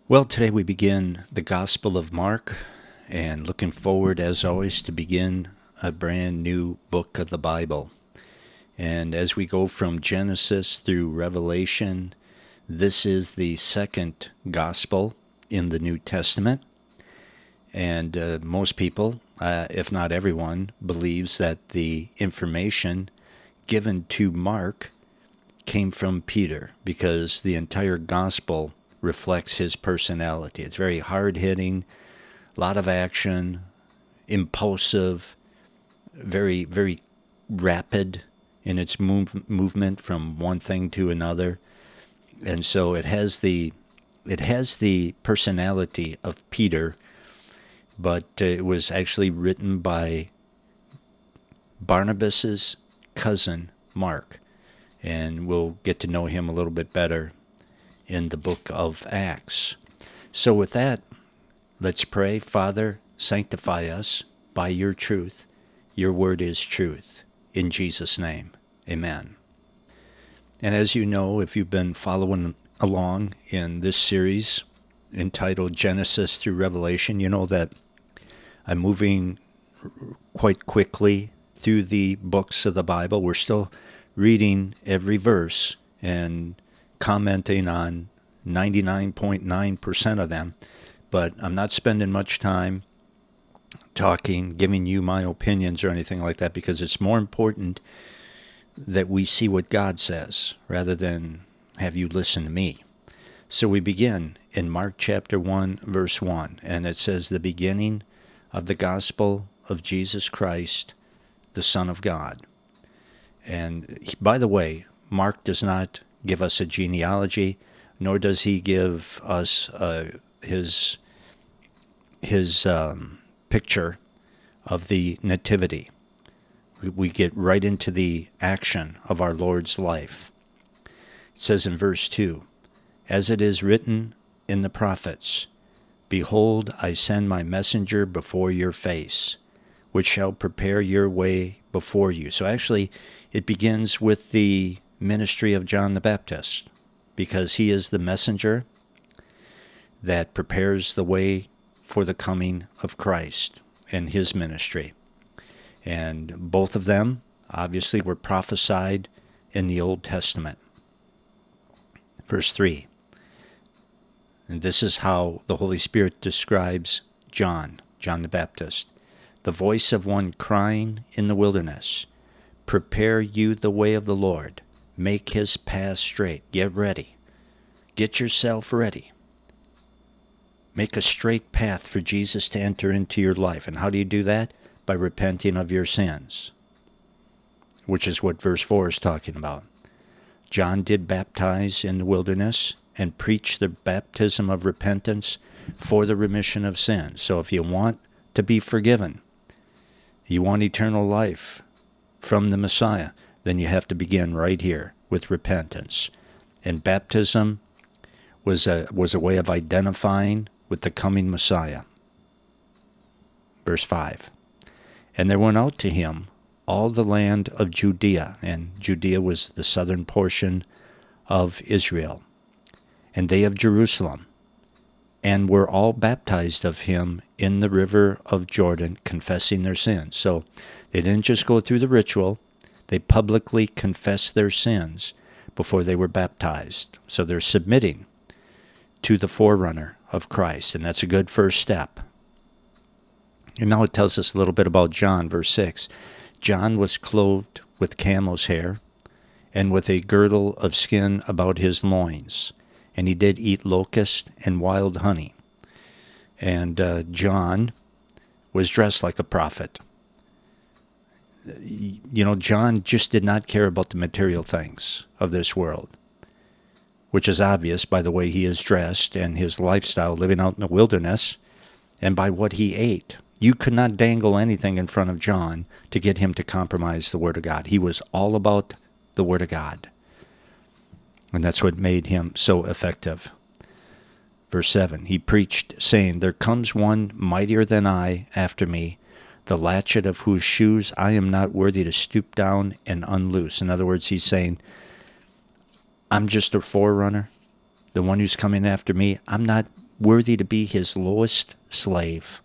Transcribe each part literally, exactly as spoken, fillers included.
Well, today we begin the Gospel of Mark, and looking forward, as always, to begin a brand new book of the Bible. And as we go from Genesis through Revelation, this is the second Gospel in the New Testament. And uh, most people, uh, if not everyone, believes that the information given to Mark came from Peter, because the entire Gospel reflects his personality. It's very hard-hitting, a lot of action, impulsive, very, very rapid in its move, movement from one thing to another. And so it has the it has the personality of Peter, but uh, it was actually written by Barnabas's cousin, Mark. And we'll get to know him a little bit better in the book of Acts. So with that, let's pray. Father, sanctify us by your truth. Your word is truth. In Jesus' name, amen. And as you know, if you've been following along in this series entitled Genesis through Revelation, you know that I'm moving quite quickly through the books of the Bible. We're still reading every verse and commenting on ninety-nine point nine percent of them, but I'm not spending much time talking, giving you my opinions or anything like that, because it's more important that we see what God says rather than have you listen to me. So we begin in Mark chapter one, verse one, and it says, the beginning of the gospel of Jesus Christ, the Son of God. And he, by the way, Mark does not give us a genealogy, nor does he give us uh, his his um, picture of the nativity. We, we get right into the action of our Lord's life. It says in verse two, as it is written in the prophets, behold, I send my messenger before your face, which shall prepare your way before you. So actually, it begins with the ministry of John the Baptist, because he is the messenger that prepares the way for the coming of Christ and his ministry. And both of them, obviously, were prophesied in the Old Testament. Verse three, and this is how the Holy Spirit describes John, John the Baptist. The voice of one crying in the wilderness, prepare you the way of the Lord. Make his path straight. Get ready. Get yourself ready. Make a straight path for Jesus to enter into your life. And how do you do that? By repenting of your sins, which is what verse four is talking about. John did baptize in the wilderness and preach the baptism of repentance for the remission of sins. So if you want to be forgiven, you want eternal life from the Messiah, then you have to begin right here with repentance. And baptism was a was a way of identifying with the coming Messiah. Verse five, and there went out to him all the land of Judea, and Judea was the southern portion of Israel, and they of Jerusalem, and were all baptized of him in the river of Jordan, confessing their sins. So they didn't just go through the ritual. They publicly confessed their sins before they were baptized. So they're submitting to the forerunner of Christ, and that's a good first step. And now it tells us a little bit about John, verse six. John was clothed with camel's hair and with a girdle of skin about his loins, and he did eat locust and wild honey. And uh, John was dressed like a prophet. You know, John just did not care about the material things of this world, which is obvious by the way he is dressed and his lifestyle living out in the wilderness and by what he ate. You could not dangle anything in front of John to get him to compromise the Word of God. He was all about the Word of God. And that's what made him so effective. Verse seven, he preached, saying, there comes one mightier than I after me, the latchet of whose shoes I am not worthy to stoop down and unloose. In other words, he's saying, I'm just a forerunner. The one who's coming after me, I'm not worthy to be his lowest slave.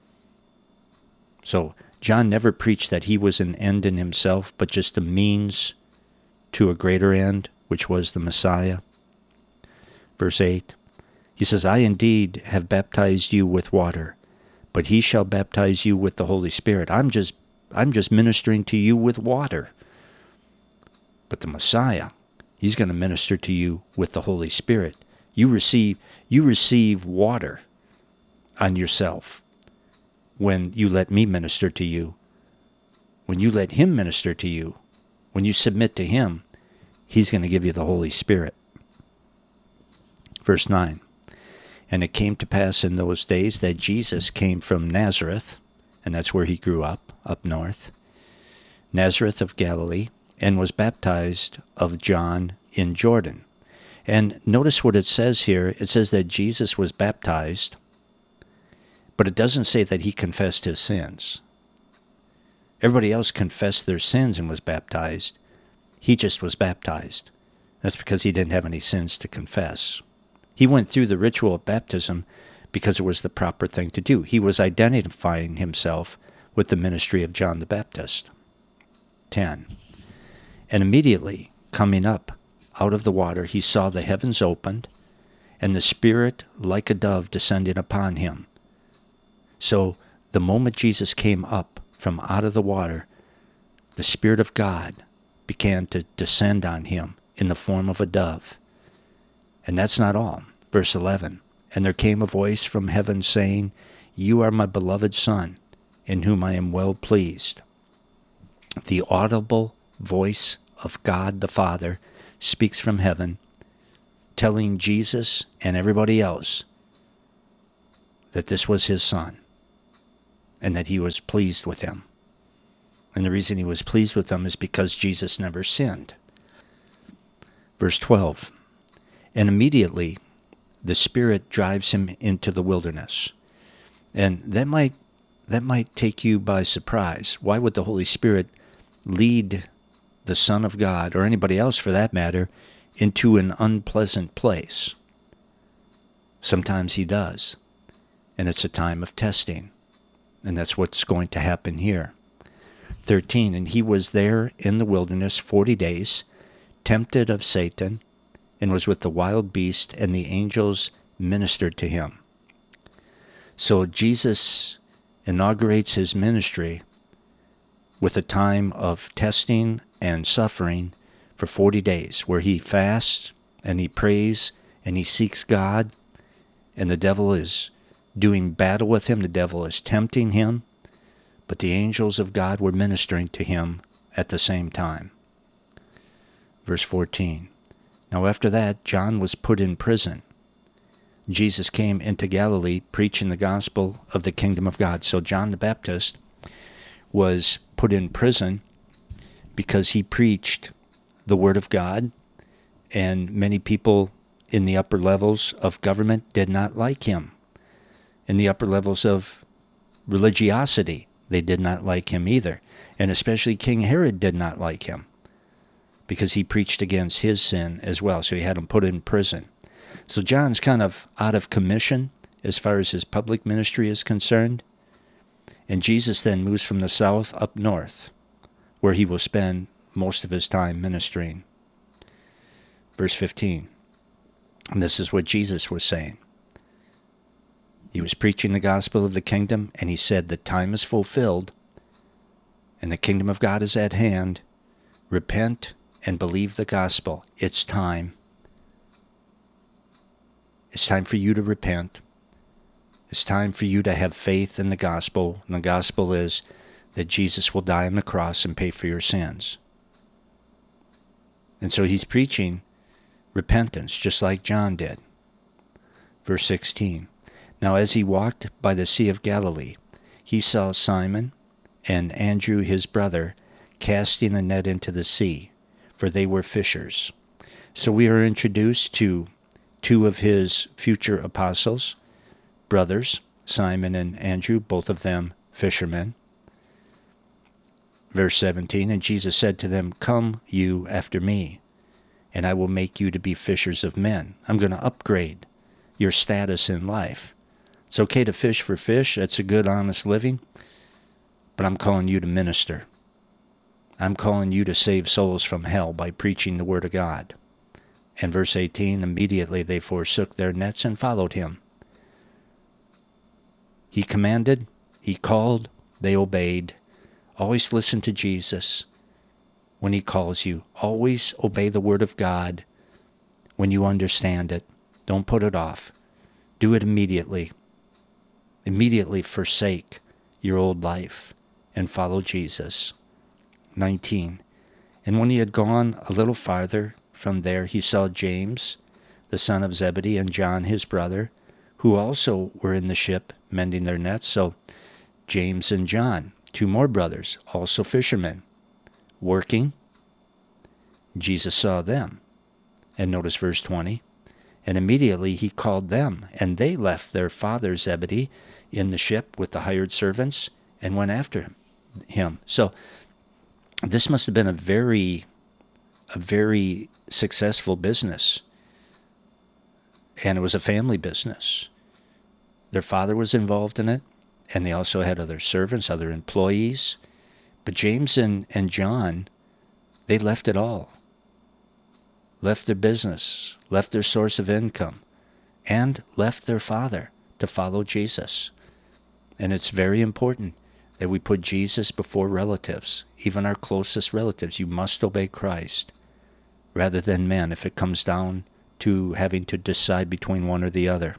So John never preached that he was an end in himself, but just a means to a greater end, which was the Messiah. Verse eight, he says, I indeed have baptized you with water, but he shall baptize you with the Holy Spirit. I'm just, I'm just ministering to you with water. But the Messiah, he's going to minister to you with the Holy Spirit. You receive, you receive water on yourself when you let me minister to you. When you let him minister to you, when you submit to him, he's going to give you the Holy Spirit. Verse nine, and it came to pass in those days that Jesus came from Nazareth, and that's where he grew up, up north, Nazareth of Galilee, and was baptized of John in Jordan. And notice what it says here. It says that Jesus was baptized, but it doesn't say that he confessed his sins. Everybody else confessed their sins and was baptized. He just was baptized. That's because he didn't have any sins to confess. He went through the ritual of baptism because it was the proper thing to do. He was identifying himself with the ministry of John the Baptist. ten. And immediately, coming up out of the water, he saw the heavens opened, and the Spirit like a dove descending upon him. So the moment Jesus came up from out of the water, the Spirit of God began to descend on him in the form of a dove. And that's not all. Verse eleven, and there came a voice from heaven saying, You are my beloved Son, in whom I am well pleased. The audible voice of God the Father speaks from heaven, telling Jesus and everybody else that this was his Son, and that he was pleased with him. And the reason he was pleased with them is because Jesus never sinned. Verse twelve, and immediately the Spirit drives him into the wilderness. And that might that might take you by surprise. Why would the Holy Spirit lead the Son of God, or anybody else for that matter, into an unpleasant place? Sometimes he does. And it's a time of testing. And that's what's going to happen here. thirteen, and he was there in the wilderness forty days, tempted of Satan, and was with the wild beast, and the angels ministered to him. So Jesus inaugurates his ministry with a time of testing and suffering for forty days, where he fasts and he prays and he seeks God, and the devil is doing battle with him. The devil is tempting him, but the angels of God were ministering to him at the same time. Verse fourteen, now after that, John was put in prison. Jesus came into Galilee preaching the gospel of the kingdom of God. So John the Baptist was put in prison because he preached the word of God, and many people in the upper levels of government did not like him. In the upper levels of religiosity, they did not like him either. And especially King Herod did not like him, because he preached against his sin as well. So he had him put in prison. So John's kind of out of commission as far as his public ministry is concerned. And Jesus then moves from the south up north, where he will spend most of his time ministering. Verse fifteen, and this is what Jesus was saying. He was preaching the gospel of the kingdom, and he said, the time is fulfilled, and the kingdom of God is at hand. Repent and believe the gospel. It's time. It's time for you to repent. It's time for you to have faith in the gospel. And the gospel is that Jesus will die on the cross and pay for your sins. And so he's preaching repentance, just like John did. Verse sixteen, now as he walked by the Sea of Galilee, he saw Simon and Andrew his brother casting a net into the sea, for they were fishers. So we are introduced to two of his future apostles, brothers, Simon and Andrew, both of them fishermen. Verse seventeen, and Jesus said to them, come you after me, and I will make you to be fishers of men. I'm going to upgrade your status in life. It's okay to fish for fish. That's a good, honest living. But I'm calling you to minister. I'm calling you to save souls from hell by preaching the word of God. And verse eighteen, immediately they forsook their nets and followed him. He commanded, he called, they obeyed. Always listen to Jesus when he calls you. Always obey the word of God when you understand it. Don't put it off. Do it immediately. Immediately forsake your old life and follow Jesus. nineteen. And when he had gone a little farther from there, he saw James, the son of Zebedee, and John his brother, who also were in the ship mending their nets. So James and John, two more brothers, also fishermen, working. Jesus saw them. And notice verse twenty. And immediately he called them, and they left their father Zebedee in the ship with the hired servants and went after him. So this must have been a very, a very successful business. And it was a family business. Their father was involved in it, and they also had other servants, other employees. But James and, and John, they left it all. Left their business, left their source of income, and left their father to follow Jesus. And it's very important that we put Jesus before relatives, even our closest relatives. You must obey Christ rather than men if it comes down to having to decide between one or the other.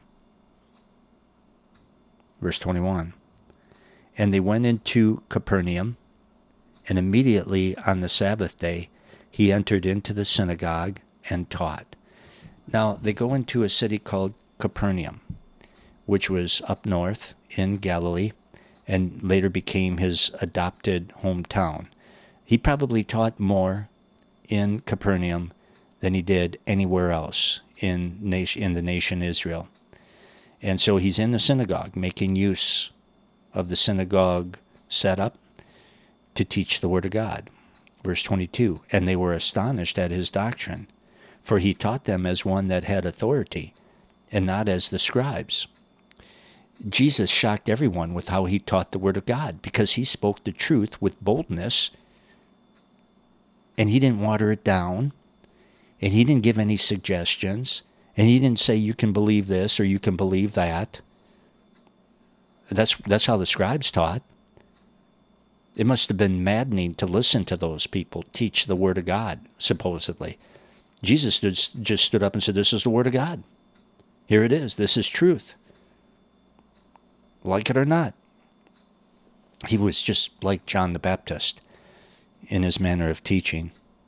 Verse twenty-one. And they went into Capernaum, and immediately on the Sabbath day he entered into the synagogue and taught. Now, they go into a city called Capernaum, which was up north in Galilee, and later became his adopted hometown. He probably taught more in Capernaum than he did anywhere else in nation, in the nation Israel. And so he's in the synagogue, making use of the synagogue setup to teach the word of God. Verse twenty-two, and they were astonished at his doctrine, for he taught them as one that had authority, and not as the scribes. Jesus shocked everyone with how he taught the word of God, because he spoke the truth with boldness, and he didn't water it down, and he didn't give any suggestions, and he didn't say you can believe this or you can believe that. That's, that's how the scribes taught. It must have been maddening to listen to those people teach the word of God, supposedly. Jesus stood, just stood up and said, this is the word of God. Here it is. This is truth. Like it or not. He was just like John the Baptist in his manner of teaching.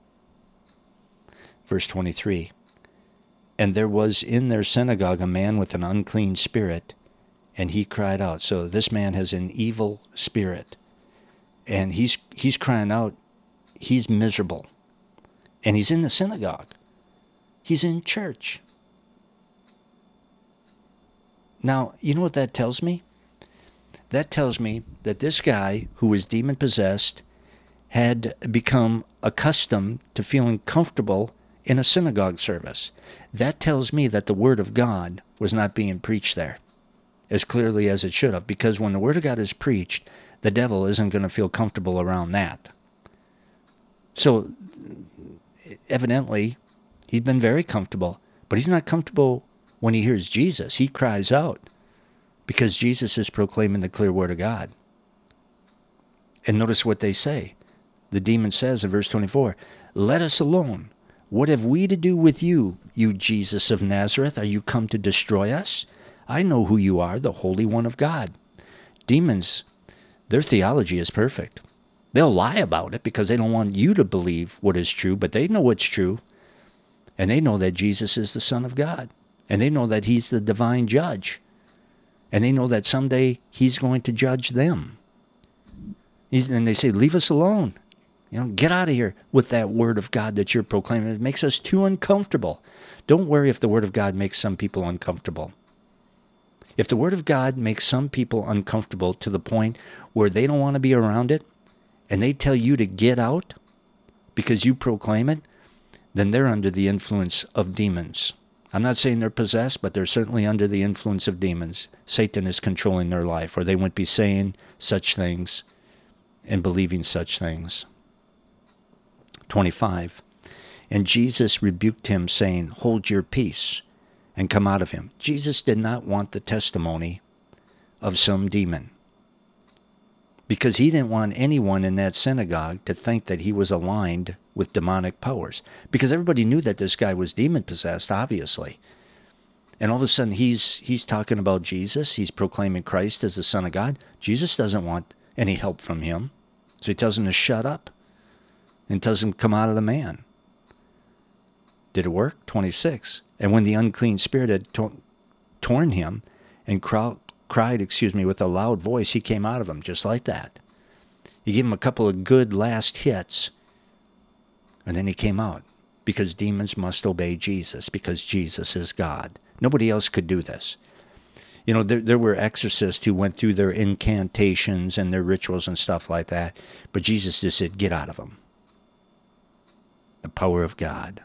Verse twenty-three. And there was in their synagogue a man with an unclean spirit, and he cried out. So this man has an evil spirit, and he's he's crying out. He's miserable, and he's in the synagogue. He's in church. Now, you know what that tells me? That tells me that this guy who was demon-possessed had become accustomed to feeling comfortable in a synagogue service. That tells me that the Word of God was not being preached there as clearly as it should have, because when the Word of God is preached, the devil isn't going to feel comfortable around that. So, evidently, he's been very comfortable, but he's not comfortable when he hears Jesus. He cries out because Jesus is proclaiming the clear Word of God. And notice what they say. The demon says in verse twenty-four, let us alone. What have we to do with you, you Jesus of Nazareth? Are you come to destroy us? I know who you are, the Holy One of God. Demons, their theology is perfect. They'll lie about it because they don't want you to believe what is true, but they know what's true. And they know that Jesus is the Son of God. And they know that he's the divine judge. And they know that someday he's going to judge them. He's, and they say, leave us alone. You know, get out of here with that word of God that you're proclaiming. It makes us too uncomfortable. Don't worry if the word of God makes some people uncomfortable. If the word of God makes some people uncomfortable to the point where they don't want to be around it, and they tell you to get out because you proclaim it, then they're under the influence of demons. I'm not saying they're possessed, but they're certainly under the influence of demons. Satan is controlling their life, or they wouldn't be saying such things and believing such things. twenty-five. And Jesus rebuked him, saying, hold your peace, and come out of him. Jesus did not want the testimony of some demon, because he didn't want anyone in that synagogue to think that he was aligned with demonic powers, because everybody knew that this guy was demon-possessed, obviously. And all of a sudden, he's he's talking about Jesus. He's proclaiming Christ as the Son of God. Jesus doesn't want any help from him, so he tells him to shut up and tells him to come out of the man. Did it work? twenty-six. And when the unclean spirit had to- torn him and crowd, cried, excuse me, with a loud voice, he came out of him, just like that. You give him a couple of good last hits, and then he came out, because demons must obey Jesus, because Jesus is God. Nobody else could do this. You know, there, there were exorcists who went through their incantations and their rituals and stuff like that, but Jesus just said, get out of them. The power of God.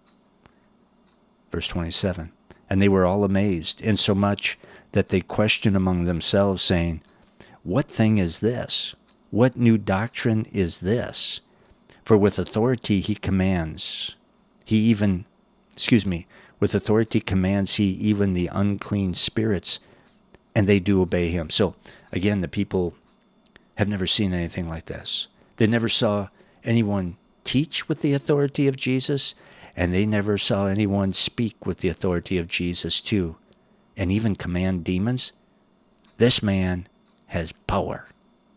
Verse twenty-seven. And they were all amazed, insomuch that they questioned among themselves, saying, what thing is this? What new doctrine is this? For with authority he commands, he even, excuse me, with authority commands he even the unclean spirits, and they do obey him. So, again, the people have never seen anything like this. They never saw anyone teach with the authority of Jesus, and they never saw anyone speak with the authority of Jesus too, and even command demons. This man has power.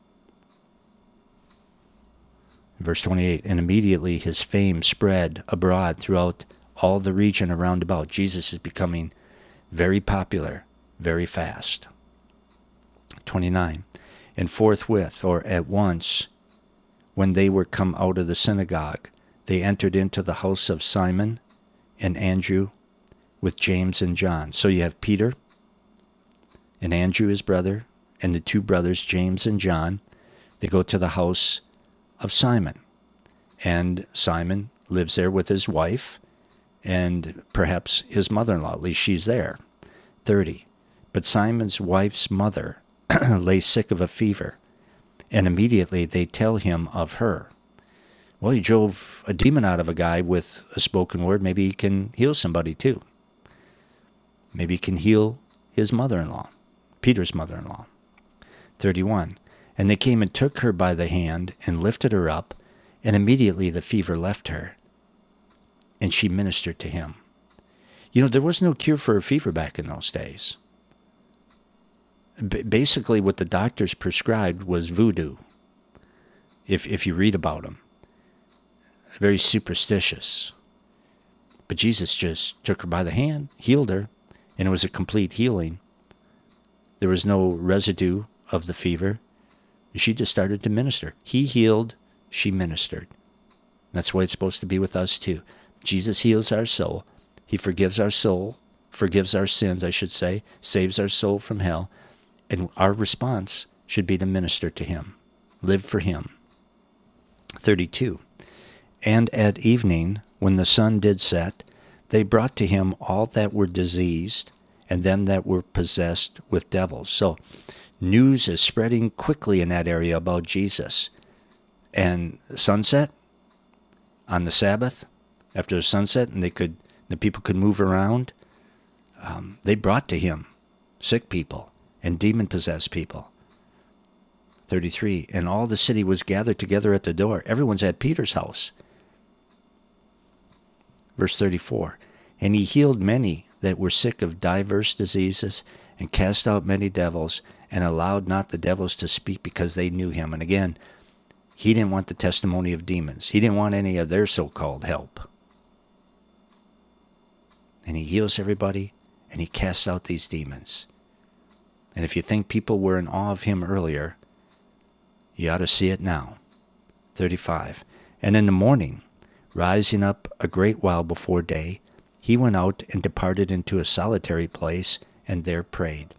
Verse twenty-eight, and immediately his fame spread abroad throughout all the region around about. Jesus is becoming very popular, very fast. twenty-nine, and forthwith, or at once, when they were come out of the synagogue, they entered into the house of Simon and Andrew with James and John. So you have Peter and Andrew, his brother, and the two brothers, James and John. They go to the house of Simon. And Simon lives there with his wife and perhaps his mother-in-law. At least she's there. thirty. But Simon's wife's mother lay sick of a fever, and immediately they tell him of her. Well, he drove a demon out of a guy with a spoken word. Maybe he can heal somebody too. Maybe he can heal his mother-in-law, Peter's mother-in-law. thirty-one. And they came and took her by the hand and lifted her up, and immediately the fever left her, and she ministered to him. You know, there was no cure for a fever back in those days. B- basically, what the doctors prescribed was voodoo, if if you read about them. Very superstitious. But Jesus just took her by the hand, healed her, and it was a complete healing. There was no residue of the fever. She just started to minister. He healed, she ministered. That's the way it's supposed to be with us too. Jesus heals our soul. He forgives our soul, forgives our sins, I should say, saves our soul from hell. And our response should be to minister to him, live for him. thirty-two. And at evening, when the sun did set, they brought to him all that were diseased, and them that were possessed with devils. So, news is spreading quickly in that area about Jesus. And sunset, on the Sabbath, after the sunset, and they could, the people could move around, um, they brought to him sick people and demon-possessed people. thirty-three. And all the city was gathered together at the door. Everyone's at Peter's house. Verse thirty-four. And he healed many that were sick of divers diseases, and cast out many devils, and allowed not the devils to speak, because they knew him. And again, he didn't want the testimony of demons. He didn't want any of their so-called help. And he heals everybody, and he casts out these demons. And if you think people were in awe of him earlier, you ought to see it now. thirty-five. And in the morning, rising up a great while before day, he went out and departed into a solitary place, and there prayed.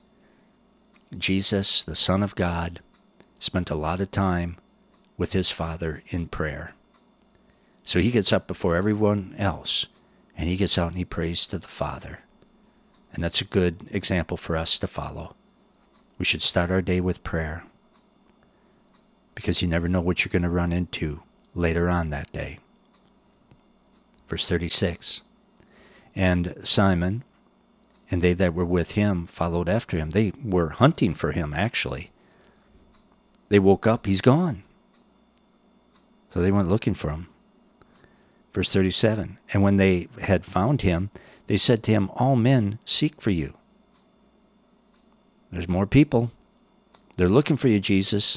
Jesus, the Son of God, spent a lot of time with his Father in prayer. So he gets up before everyone else, and he gets out and he prays to the Father. And that's a good example for us to follow. We should start our day with prayer, because you never know what you're going to run into later on that day. Verse thirty-six, and Simon and they that were with him followed after him. They were hunting for him, actually. They woke up, he's gone. So they went looking for him. Verse thirty-seven, and when they had found him, they said to him, all men seek for you. There's more people. They're looking for you, Jesus.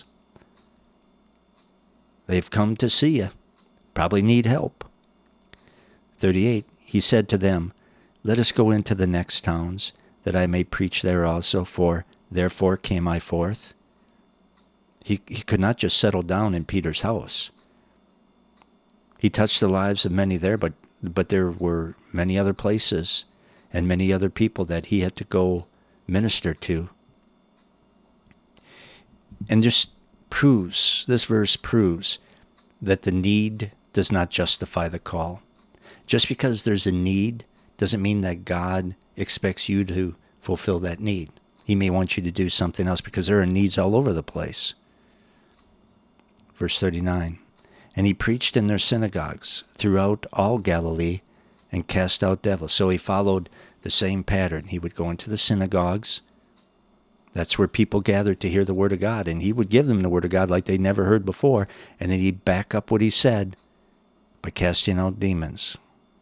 They've come to see you. Probably need help. thirty-eight, he said to them, let us go into the next towns, that I may preach there also, for therefore came I forth. He, he could not just settle down in Peter's house. He touched the lives of many there, but, but there were many other places and many other people that he had to go minister to. And just proves, this verse proves that the need does not justify the call. Just because there's a need doesn't mean that God expects you to fulfill that need. He may want you to do something else, because there are needs all over the place. Verse thirty-nine, and he preached in their synagogues throughout all Galilee and cast out devils. So he followed the same pattern. He would go into the synagogues. That's where people gathered to hear the word of God, and he would give them the word of God like they never heard before, and then he'd back up what he said by casting out demons.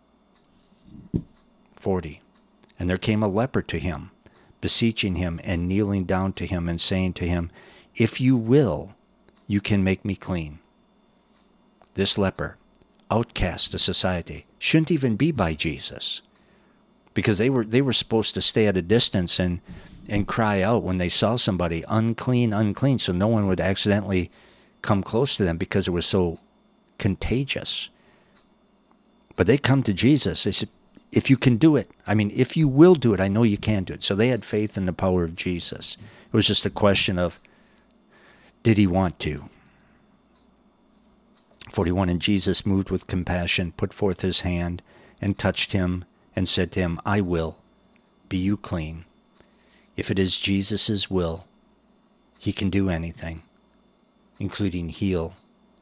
forty, and there came a leper to him, beseeching him and kneeling down to him and saying to him, if you will, you can make me clean. This leper, outcast of society, shouldn't even be by Jesus, because they were they were supposed to stay at a distance and and cry out when they saw somebody unclean, unclean, so no one would accidentally come close to them, because it was so contagious. But they come to Jesus. They said, if you can do it, I mean, if you will do it, I know you can do it. So they had faith in the power of Jesus. It was just a question of, did he want to? forty-one, and Jesus, moved with compassion, put forth his hand and touched him and said to him, I will, be you clean. If it is Jesus' will, he can do anything, including heal.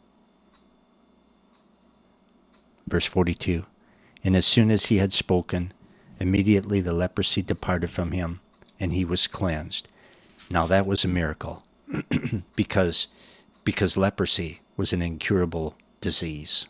Verse forty-two, and as soon as he had spoken, immediately the leprosy departed from him, and he was cleansed. Now that was a miracle, because, because leprosy was an incurable disease.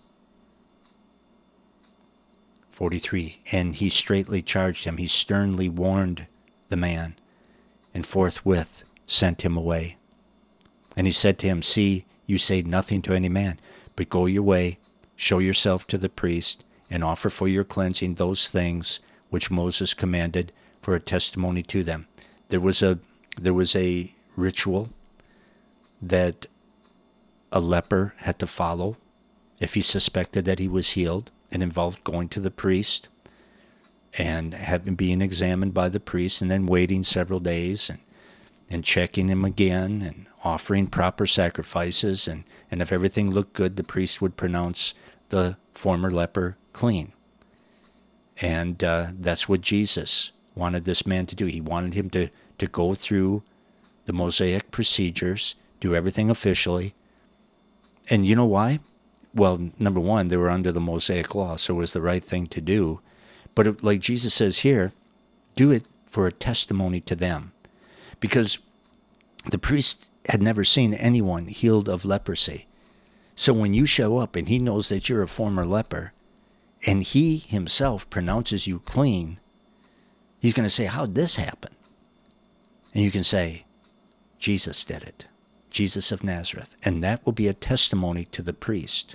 forty-three, and he straitly charged him, he sternly warned the man, and forthwith sent him away. And he said to him, see, you say nothing to any man, but go your way, show yourself to the priest, and offer for your cleansing those things which Moses commanded for a testimony to them. There was a there was a ritual that a leper had to follow if he suspected that he was healed. It involved going to the priest and having being examined by the priest, and then waiting several days and, and checking him again and offering proper sacrifices. And, and if everything looked good, the priest would pronounce the former leper clean. And uh, that's what Jesus wanted this man to do. He wanted him to, to go through the Mosaic procedures, do everything officially. And you know why? Well, number one, they were under the Mosaic law, so it was the right thing to do. But it, like Jesus says here, do it for a testimony to them. Because the priest had never seen anyone healed of leprosy. So when you show up and he knows that you're a former leper, and he himself pronounces you clean, he's going to say, how'd this happen? And you can say, Jesus did it. Jesus of Nazareth. And that will be a testimony to the priest,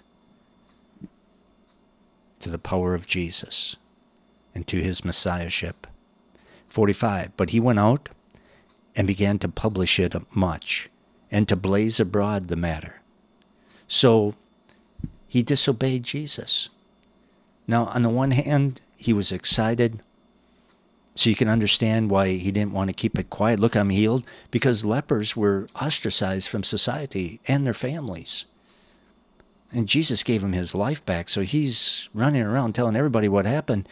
to the power of Jesus, and to his messiahship. forty-five, but he went out and began to publish it much, and to blaze abroad the matter. So he disobeyed Jesus. Now, on the one hand, he was excited, so you can understand why he didn't want to keep it quiet. Look, I'm healed. Because lepers were ostracized from society and their families. And Jesus gave him his life back, so he's running around telling everybody what happened.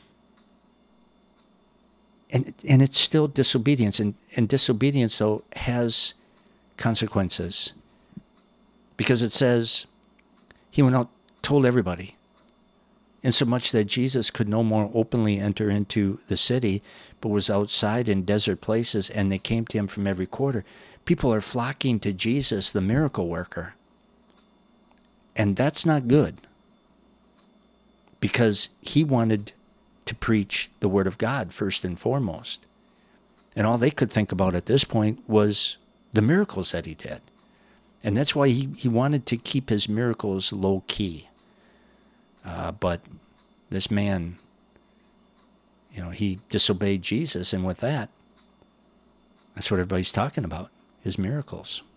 And and it's still disobedience. And, and disobedience, though, has consequences. Because it says, he went out, told everybody. Insomuch that Jesus could no more openly enter into the city, but was outside in desert places, and they came to him from every quarter. People are flocking to Jesus, the miracle worker. And that's not good. Because he wanted to preach the word of God first and foremost. And all they could think about at this point was the miracles that he did. And that's why he, he wanted to keep his miracles low key. Uh, but this man, you know, he disobeyed Jesus, and with that, that's what everybody's talking about, his miracles.